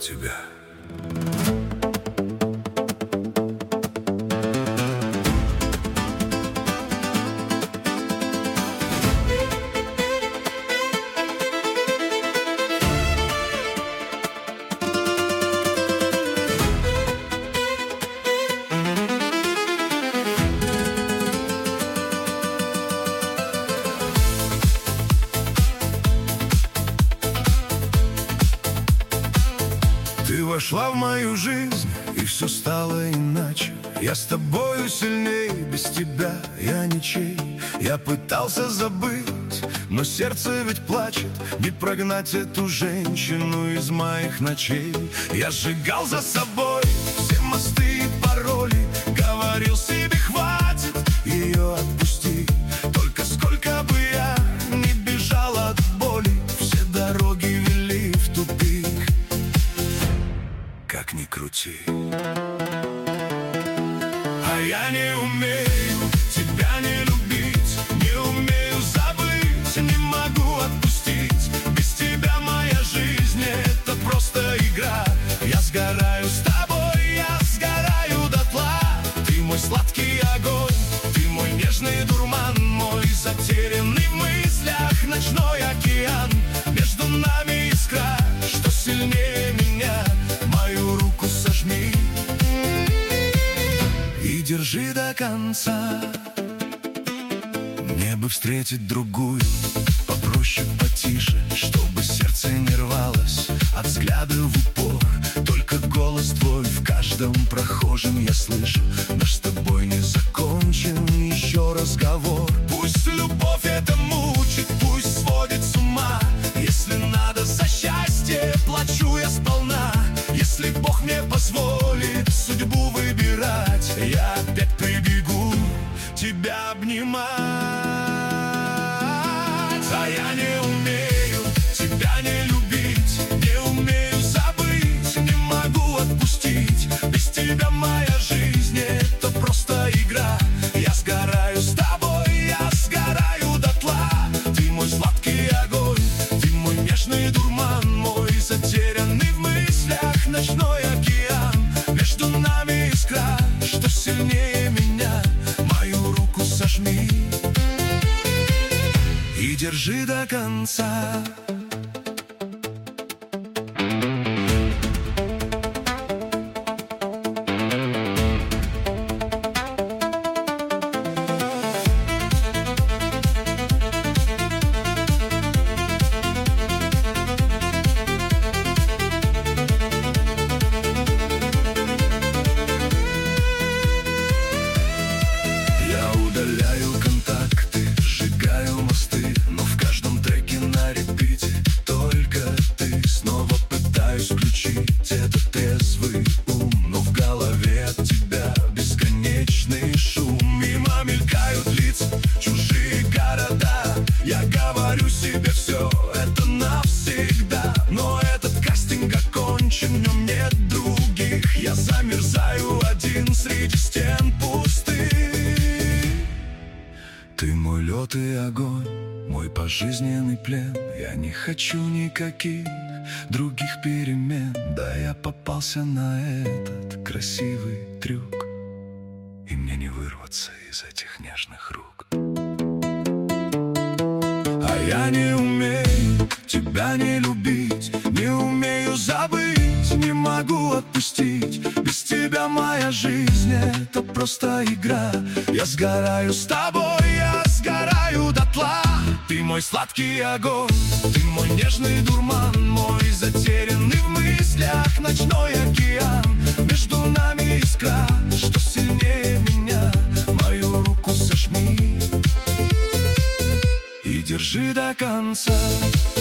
тебя. Ты вошла в мою жизнь, и все стало иначе. Я с тобою сильней, без тебя я ничей. Я пытался забыть, но сердце ведь плачет. Не прогнать эту женщину из моих ночей. Я сжигал за собой все мосты и пароли. Говорил себе, хватит ее отпусти. Только сколько бы я не бежал от боли, все дороги вели в тупик. Как ни крути, а я не умею тебя не любить, не умею забыть, не могу отпустить. Без тебя моя жизнь — это просто игра. Я сгораю с тобой, я сгораю дотла. Ты мой сладкий огонь, ты мой нежный дурман, мой затерянный в мыслях ночной океан. Между нами искра, что сильнее меня. Мою руку сожми и держи до конца. Мне бы встретить другую, попроще, потише, чтобы сердце не рвалось от взгляда в упор. Только голос твой в каждом прохожем я слышу. Наш с тобой не закончен еще разговор. Пусть любовь это мучит, пусть сводит с ума. Если надо за счастье, плачу я сполна. Если Бог мне позволит судьбу выбирать, я опять прибегу тебя обнимать. А я не умею тебя не любить, не умею забыть, не могу отпустить. Без тебя моя жизнь — это просто игра. Я сгораю с тобой, я сгораю дотла. Ты мой сладкий огонь, ты мой нежный дурман, мой затерянный в мыслях ночной океан. Между нами искра, что сильнее меня. Мою руку сожми и держи до конца. Удаляю контакты, сжигаю мосты, но в каждом треке на репите только ты. Снова пытаюсь включить этот трезвый ум, но в голове от тебя бесконечный шум. Мимо мелькают лица, чужие города. Я говорю себе, все это навсегда. Но этот кастинг окончен, в нем нет других. Я замерзаю один среди стен пустых. Ты мой лед и огонь, мой пожизненный плен. Я не хочу никаких других перемен. Да, я попался на этот красивый трюк, и мне не вырваться из этих нежных рук. А я не умею тебя не любить, не умею забыть, не могу отпустить. Без тебя моя жизнь — это просто игра. Я сгораю с тобой, я сгораю дотла. Ты мой сладкий огонь, ты мой нежный дурман, мой затерянный в мыслях ночной океан. Между нами искра, что сильнее меня. Мою руку сожми и держи до конца.